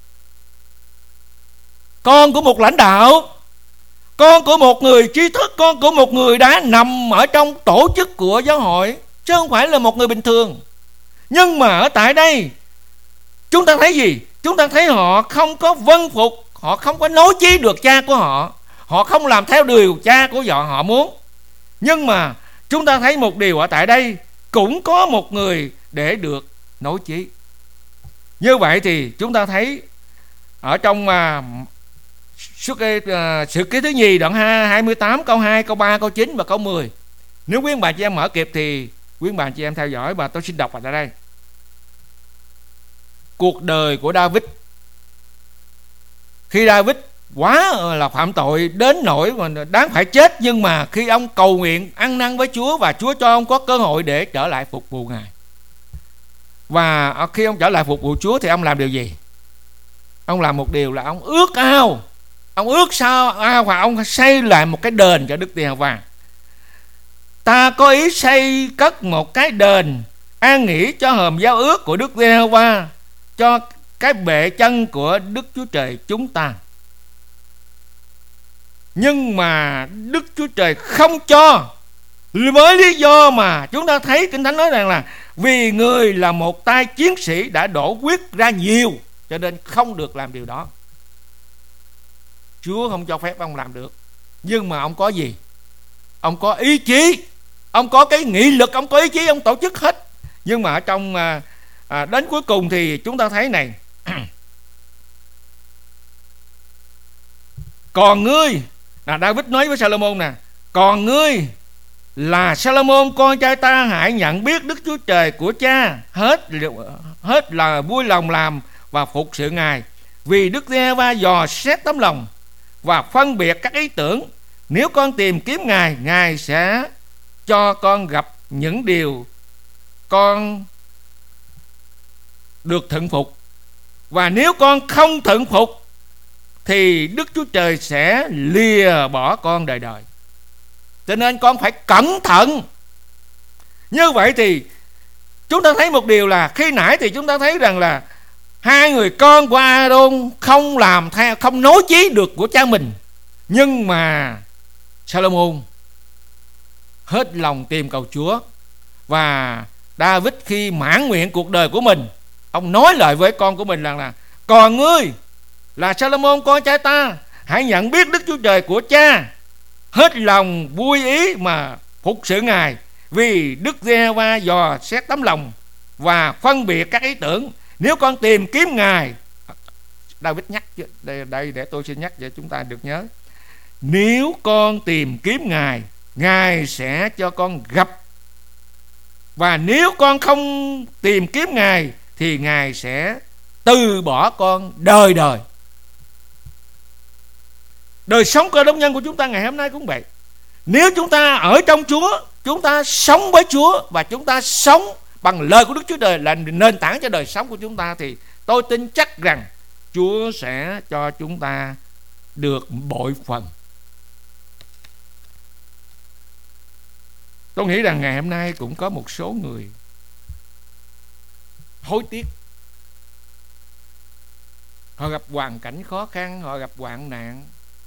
[SPEAKER 2] Con của một lãnh đạo, con của một người trí thức, con của một người đã nằm ở trong tổ chức của giáo hội, chứ không phải là một người bình thường. Nhưng mà ở tại đây chúng ta thấy gì? Chúng ta thấy họ không có vâng phục, họ không có nối chí được cha của họ, họ không làm theo điều cha của họ muốn. Nhưng mà chúng ta thấy một điều ở tại đây, cũng có một người để được nối chí. Như vậy thì chúng ta thấy ở trong Sử Ký thứ nhì đoạn 28 câu 2, câu 3, câu 9 và câu 10. Nếu quý bà chị em mở kịp thì quý bà chị em theo dõi, và tôi xin đọc ở đây. Cuộc đời của David, khi David quá là phạm tội đến nỗi mà đáng phải chết, nhưng mà khi ông cầu nguyện ăn năn với Chúa và Chúa cho ông có cơ hội để trở lại phục vụ Ngài. Và khi ông trở lại phục vụ Chúa thì ông làm điều gì? Ông làm một điều là ông ước ao, ông ước sao ao và ông xây lại một cái đền cho Đức Giê-hô-va. Ta có ý xây cất một cái đền an nghỉ cho hòm giao ước của Đức Giê-hô-va, cho cái bệ chân của Đức Chúa Trời chúng ta. Nhưng mà Đức Chúa Trời không cho, với lý do mà chúng ta thấy Kinh Thánh nói rằng là vì người là một tay chiến sĩ đã đổ huyết ra nhiều, cho nên không được làm điều đó. Chúa không cho phép ông làm được. Nhưng mà ông có gì? Ông có ý chí, ông có cái nghị lực, ông có ý chí, ông tổ chức hết. Nhưng mà ở trong đến cuối cùng thì chúng ta thấy này còn ngươi, là David nói với Salomon nè, còn ngươi là Salomon con trai ta, hãy nhận biết Đức Chúa Trời của cha, hết là vui lòng làm và phục sự Ngài, vì Đức Giê-hô-va dò xét tấm lòng và phân biệt các ý tưởng. Nếu con tìm kiếm Ngài, Ngài sẽ cho con gặp những điều con được thuận phục, và nếu con không thuận phục thì Đức Chúa Trời sẽ lìa bỏ con đời đời. Cho nên con phải cẩn thận. Như vậy thì chúng ta thấy một điều là khi nãy thì chúng ta thấy rằng là hai người con của Aaron không làm theo, không nối chí được của cha mình. Nhưng mà Salomon hết lòng tìm cầu Chúa, và David khi mãn nguyện cuộc đời của mình, ông nói lại với con của mình rằng là còn ngươi là Salomon con trai ta, hãy nhận biết Đức Chúa Trời của cha, hết lòng vui ý mà phục sự Ngài, vì Đức Giê-hô-va dò xét tấm lòng và phân biệt các ý tưởng. Nếu con tìm kiếm Ngài, David nhắc đây để tôi xin nhắc để chúng ta được nhớ, nếu con tìm kiếm Ngài, Ngài sẽ cho con gặp, và nếu con không tìm kiếm Ngài thì Ngài sẽ từ bỏ con đời đời. Đời sống cơ đốc nhân của chúng ta ngày hôm nay cũng vậy. Nếu chúng ta ở trong Chúa, chúng ta sống với Chúa, và chúng ta sống bằng lời của Đức Chúa Trời là nền tảng cho đời sống của chúng ta, thì tôi tin chắc rằng Chúa sẽ cho chúng ta được bội phần. Tôi nghĩ rằng ngày hôm nay cũng có một số người hối tiếc. Họ gặp hoàn cảnh khó khăn, họ gặp hoạn nạn,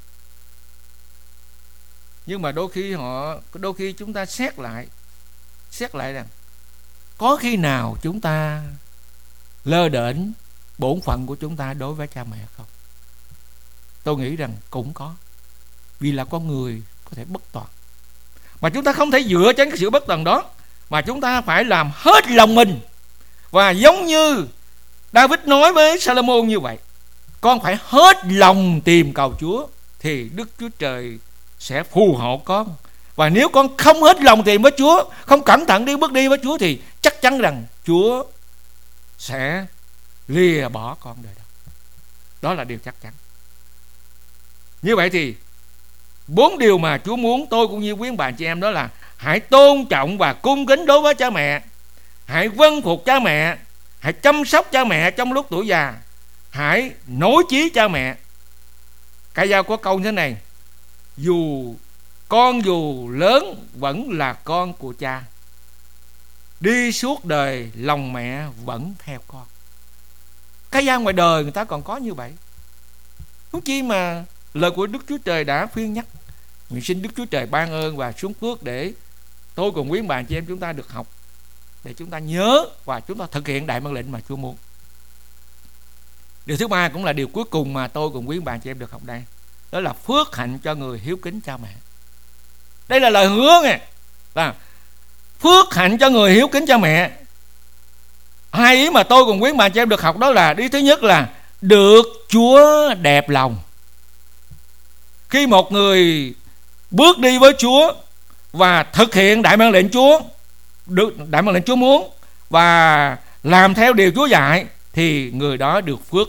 [SPEAKER 2] nhưng mà đôi khi chúng ta xét lại rằng có khi nào chúng ta lơ đễnh bổn phận của chúng ta đối với cha mẹ không? Tôi nghĩ rằng cũng có, vì là con người có thể bất toàn, mà chúng ta không thể dựa trên cái sự bất toàn đó, mà chúng ta phải làm hết lòng mình. Và giống như David nói với Salomon như vậy, con phải hết lòng tìm cầu Chúa thì Đức Chúa Trời sẽ phù hộ con. Và nếu con không hết lòng tìm với Chúa, không cẩn thận bước đi với Chúa, thì chắc chắn rằng Chúa sẽ lìa bỏ con đời đó. Đó là điều chắc chắn. Như vậy thì 4 điều mà Chúa muốn tôi cũng như quý ông bà chị em, đó là hãy tôn trọng và cung kính đối với cha mẹ, hãy vâng phục cha mẹ, hãy chăm sóc cha mẹ trong lúc tuổi già, hãy nối chí cha mẹ. Ca dao có câu như thế này: dù lớn vẫn là con của cha, đi suốt đời lòng mẹ vẫn theo con. Cái gian ngoài đời người ta còn có như vậy, huống chi mà lời của Đức Chúa Trời đã khuyên nhắc. Nguyện xin Đức Chúa Trời ban ơn và xuống phước để tôi cùng quý ông bà chị em chúng ta được học, để chúng ta nhớ và chúng ta thực hiện đại mạng lệnh mà Chúa muốn. Điều thứ ba cũng là điều cuối cùng mà tôi cùng quý ông bà chị em được học đây, đó là phước hạnh cho người hiếu kính cha mẹ. Đây là lời hứa nghe, là phước hạnh cho người hiếu kính cha mẹ. Hai ý mà tôi cùng quý bà chị em được học đó là: ý thứ nhất là được Chúa đẹp lòng. Khi một người bước đi với Chúa và thực hiện đại mạng lệnh Chúa, đại mạng lệnh Chúa muốn, và làm theo điều Chúa dạy, thì người đó được phước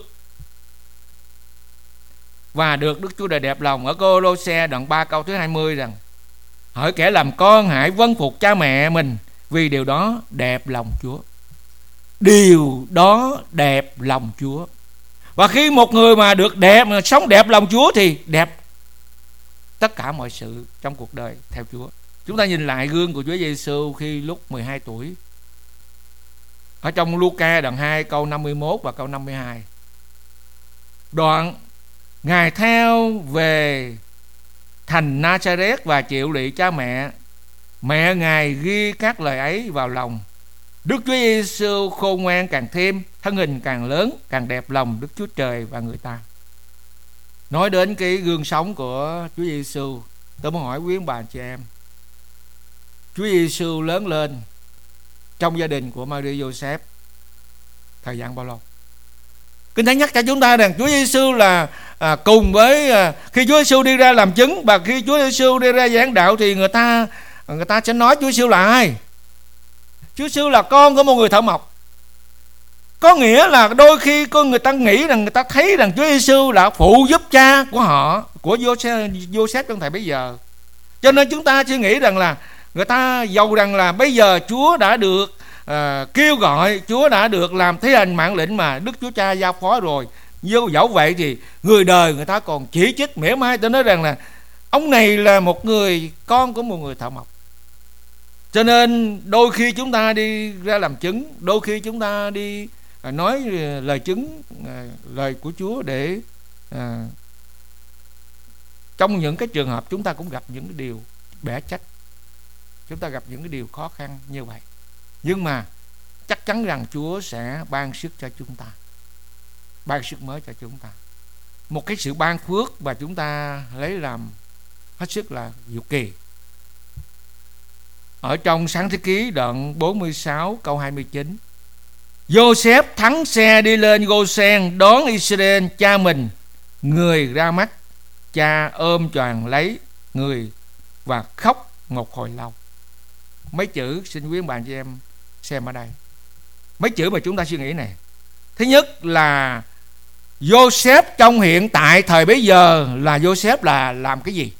[SPEAKER 2] và được Đức Chúa Trời đẹp lòng. Ở Cô-lô-se đoạn 3 câu thứ 20 rằng: hỡi kẻ làm con, hãy vâng phục cha mẹ mình, vì điều đó đẹp lòng Chúa. Điều đó đẹp lòng Chúa. Và khi một người mà được đẹp, mà sống đẹp lòng Chúa, thì đẹp tất cả mọi sự trong cuộc đời theo Chúa. Chúng ta nhìn lại gương của Chúa Giêsu khi lúc 12 tuổi. Ở trong Luca đoạn 2 câu 51 và câu 52, đoạn Ngài theo về thành Nazareth và chịu lụy cha mẹ. Mẹ Ngài ghi các lời ấy vào lòng. Đức Chúa Giêsu khôn ngoan càng thêm, thân hình càng lớn, càng đẹp lòng Đức Chúa Trời và người ta. Nói đến cái gương sống của Chúa Giêsu, tôi muốn hỏi quý ông bà chị em, Chúa Giêsu lớn lên trong gia đình của Maria Joseph thời gian bao lâu? Kinh Thánh nhắc cho chúng ta rằng Chúa Giêsu là cùng với khi Chúa Giêsu đi ra làm chứng, và khi Chúa Giêsu đi ra giảng đạo, thì người ta sẽ nói Chúa Giêsu là ai? Chúa Giêsu là con của một người thợ mộc. Có nghĩa là đôi khi người ta nghĩ rằng, người ta thấy rằng Chúa Giêsu là phụ giúp cha của họ, của Joseph trong thời bấy giờ. Cho nên chúng ta suy nghĩ rằng là người ta giàu rằng là bây giờ Chúa đã được kêu gọi, Chúa đã được làm thi hành mạng lệnh mà Đức Chúa Cha giao phó rồi. Dẫu vậy thì người đời người ta còn chỉ trích mỉa mai, tôi nói rằng là ông này là một người con của một người thợ mộc. Cho nên đôi khi chúng ta đi ra làm chứng, đôi khi chúng ta đi nói lời chứng, lời của Chúa, để trong những cái trường hợp chúng ta cũng gặp những cái điều bẻ trách, chúng ta gặp những cái điều khó khăn như vậy. Nhưng mà chắc chắn rằng Chúa sẽ ban sức cho chúng ta, ban sức mới cho chúng ta.
[SPEAKER 1] một cái sự ban phước mà chúng ta lấy làm hết sức là diệu kỳ. Ở trong Sáng Thế Ký đoạn 46 câu 29, Joseph thắng xe đi lên Gô-sen đón Israel cha mình, người ra mắt. Cha ôm choàng lấy người và khóc một hồi lâu. Mấy chữ xin quý bạn chị em xem ở đây. Mấy chữ mà chúng ta suy nghĩ này. Thứ nhất là Joseph trong hiện tại thời bấy giờ là Joseph là làm cái gì?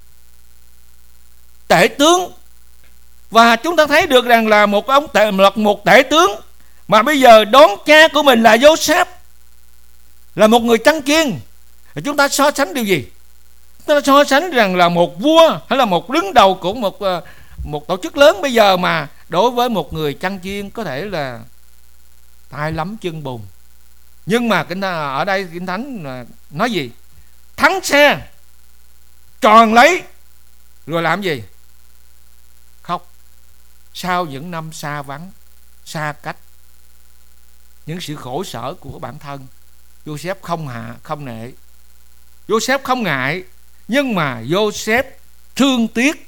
[SPEAKER 1] Tể tướng. Và chúng ta thấy được rằng là một tể tướng mà bây giờ đón cha của mình là Joseph, là một người chăn chiên. Chúng ta so sánh điều gì? Chúng ta so sánh rằng là một vua hay là một đứng đầu của một tổ chức lớn bây giờ mà đối với một người chăn chiên có thể là tay lắm chân bùn. Nhưng mà ở đây Kinh Thánh nói gì? Thắng xe, tròn lấy, rồi làm gì? Khóc. Sau những năm xa vắng, xa cách, những sự khổ sở của bản thân, Joseph không nể. Joseph không ngại, nhưng mà Joseph thương tiếc.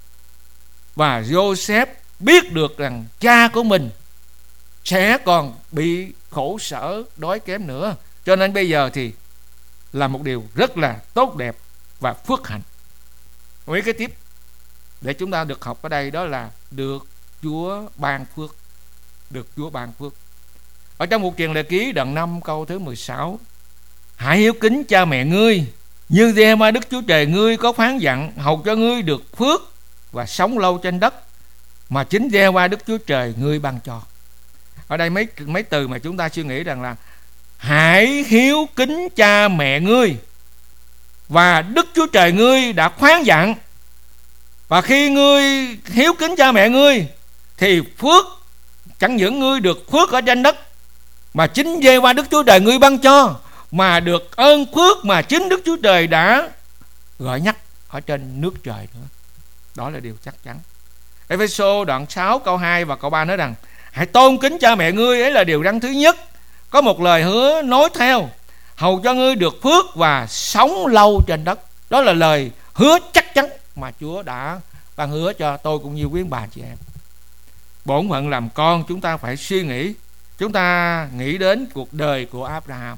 [SPEAKER 1] Và Joseph biết được rằng cha của mình sẽ còn bị khổ sở, đói kém nữa. Cho nên bây giờ thì là một điều rất là tốt đẹp và phước hạnh. Mấy cái tiếp để chúng ta được học ở đây đó là được Chúa ban phước. Được Chúa ban phước. Ở trong một Truyền Lệ Ký đoạn 5 câu thứ 16, hãy hiếu kính cha mẹ ngươi như Giê-hô-va Đức Chúa Trời ngươi có phán dặn, hầu cho ngươi được phước và sống lâu trên đất mà chính Giê-hô-va Đức Chúa Trời ngươi ban cho. Ở đây mấy từ mà chúng ta suy nghĩ rằng là hãy hiếu kính cha mẹ ngươi và Đức Chúa Trời ngươi đã phán dặn. Và khi ngươi hiếu kính cha mẹ ngươi thì phước, chẳng những ngươi được phước ở trên đất mà chính Giê-hô-va Đức Chúa Trời ngươi ban cho, mà được ơn phước mà chính Đức Chúa Trời đã gọi nhắc ở trên nước trời nữa. Đó là điều chắc chắn. Ê-phê-sô đoạn 6 câu 2 và câu 3 nói rằng hãy tôn kính cha mẹ ngươi, ấy là điều răn thứ nhất. Có một lời hứa nối theo, hầu cho ngươi được phước và sống lâu trên đất. Đó là lời hứa chắc chắn mà Chúa đã ban hứa cho tôi cũng như quý bà chị em. Bổn phận làm con, chúng ta phải suy nghĩ. Chúng ta nghĩ đến cuộc đời của Abraham.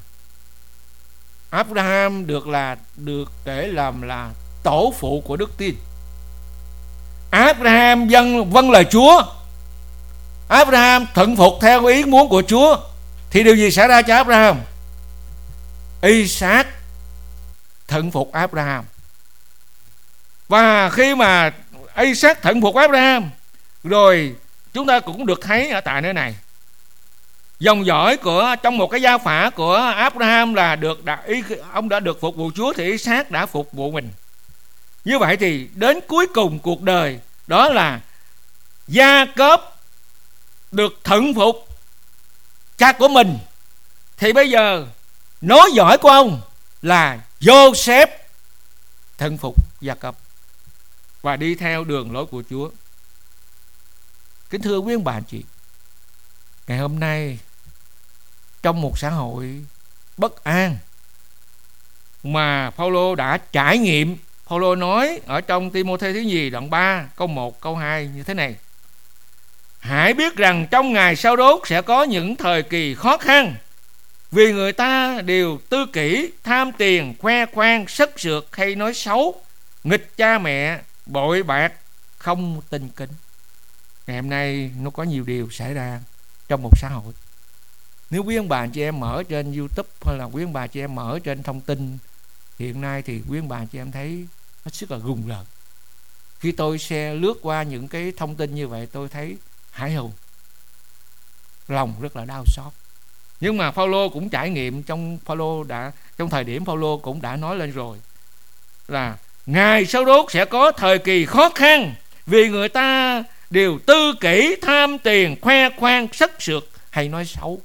[SPEAKER 1] Abraham được để làm là tổ phụ của đức tin. Abraham vâng lời Chúa. Abraham thuận phục theo ý muốn của Chúa. Thì điều gì xảy ra cho Abraham? Isaac thuận phục Abraham. Và khi mà Isaac thuận phục Abraham rồi, chúng ta cũng được thấy ở tại nơi này dòng dõi trong một cái gia phả của Abraham là ông đã được phục vụ Chúa, thì Isaac đã phục vụ mình. Như vậy thì đến cuối cùng cuộc đời đó là Gia-cốp được thuận phục cha của mình, thì bây giờ nối dõi của ông là Joseph thuận phục Gia-cốp và đi theo đường lối của Chúa. Kính thưa quý ông bà anh chị, ngày hôm nay trong một xã hội bất an mà Phaolô đã trải nghiệm. Phaolô nói ở trong Ti-mô-thê thứ nhì đoạn 3 câu 1 câu 2 như thế này: hãy biết rằng trong ngày sau đốt sẽ có những thời kỳ khó khăn, vì người ta đều tư kỷ, tham tiền, khoe khoang, sất sượt hay nói xấu, nghịch cha mẹ, bội bạc, không tin kính. Ngày hôm nay nó có nhiều điều xảy ra trong một xã hội. Nếu quý ông bà chị em mở trên YouTube hay là quý ông bà chị em mở trên thông tin hiện nay thì quý ông bà chị em thấy nó rất là rùng rợn. Khi tôi lướt qua những cái thông tin như vậy, tôi thấy hãi hùng, lòng rất là đau xót. Nhưng mà Phaolô cũng trải nghiệm trong thời điểm Phaolô cũng đã nói lên rồi là ngày sau đốt sẽ có thời kỳ khó khăn, vì người ta đều tư kỷ, tham tiền, khoe khoang, sất sượt hay nói xấu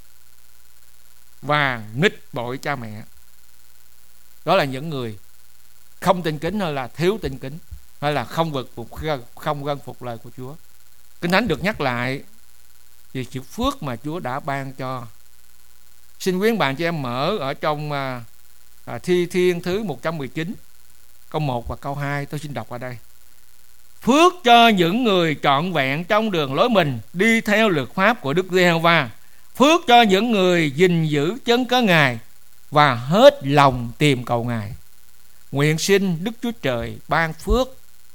[SPEAKER 1] và nghịch bội cha mẹ. Đó là những người không tin kính hay là thiếu tin kính, hay là không vâng phục lời của Chúa. Kinh Thánh được nhắc lại về sự phước mà Chúa đã ban cho. Xin quý bạn cho em mở ở trong
[SPEAKER 2] Thi Thiên thứ 119 câu 1 và câu 2. Tôi xin đọc ở đây. Phước cho những người trọn vẹn trong đường lối mình, đi theo luật pháp của Đức Giê-hô-va. Phước cho những người gìn giữ chân cớ Ngài và hết lòng tìm cầu Ngài. Nguyện xin Đức Chúa Trời ban phước.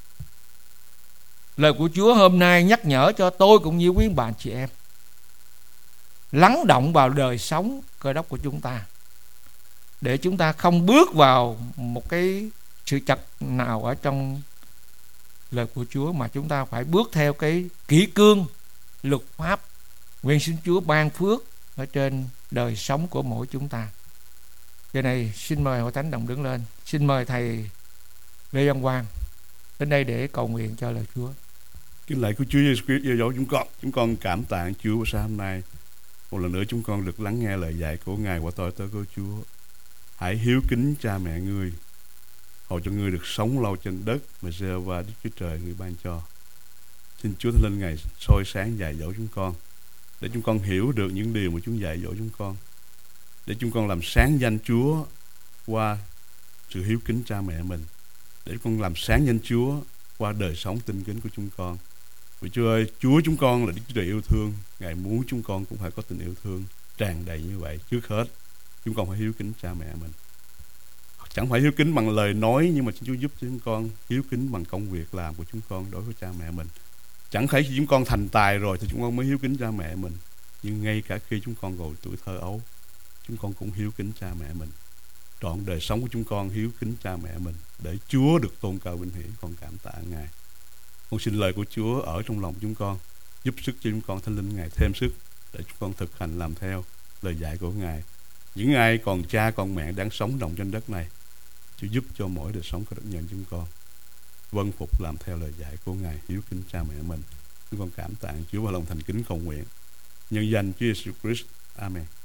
[SPEAKER 2] Lời của Chúa hôm nay nhắc nhở cho tôi cũng như quý bạn chị em lắng động vào đời sống Cơ Đốc của chúng ta, để chúng ta không bước vào một cái sự chật nào ở trong lời của Chúa, mà chúng ta phải bước theo cái kỷ cương luật pháp. Nguyện xin Chúa ban phước ở trên đời sống của mỗi chúng ta. Giờ này xin mời Hội Thánh đồng đứng lên. Xin mời thầy Lê Văn Quang đến đây để cầu nguyện cho lời Chúa.
[SPEAKER 3] Kính lạy của Chúa Giêsu Christ yêu dấu chúng con cảm tạ Chúa và sáng hôm nay một lần nữa chúng con được lắng nghe lời dạy của Ngài qua tôi tớ của Chúa. Hãy hiếu kính cha mẹ ngươi, hầu cho ngươi được sống lâu trên đất mà Giê-hô-va Đức Chúa Trời ngươi ban cho. Xin Chúa Thánh Linh Ngài soi sáng dạy dỗ chúng con, để chúng con hiểu được những điều mà Chúa dạy dỗ chúng con, để chúng con làm sáng danh Chúa qua sự hiếu kính cha mẹ mình, để chúng con làm sáng danh Chúa qua đời sống tinh kính của chúng con. Vì Chúa ơi, Chúa chúng con là Đức Chúa Trời yêu thương, Ngài muốn chúng con cũng phải có tình yêu thương tràn đầy như vậy. Trước hết chúng con phải hiếu kính cha mẹ mình, chẳng phải hiếu kính bằng lời nói, nhưng mà xin Chúa giúp cho chúng con hiếu kính bằng công việc làm của chúng con đối với cha mẹ mình. Chẳng phải khi chúng con thành tài rồi thì chúng con mới hiếu kính cha mẹ mình, nhưng ngay cả khi chúng con còn tuổi thơ ấu, chúng con cũng hiếu kính cha mẹ mình. Trọn đời sống của chúng con hiếu kính cha mẹ mình, để Chúa được tôn cao vinh hiển. Con cảm tạ Ngài. Con xin lời của Chúa ở trong lòng chúng con, giúp sức cho chúng con. Thánh Linh Ngài thêm sức để chúng con thực hành làm theo lời dạy của Ngài. Những ai còn cha còn mẹ đang sống đồng trên đất này, Chúa giúp cho mỗi đời sống của đất nhân chúng con vâng phục làm theo lời dạy của Ngài, hiếu kính cha mẹ mình. Chúng con cảm tạ Chúa và lòng thành kính cầu nguyện nhân danh Chúa Jesus Christ. Amen.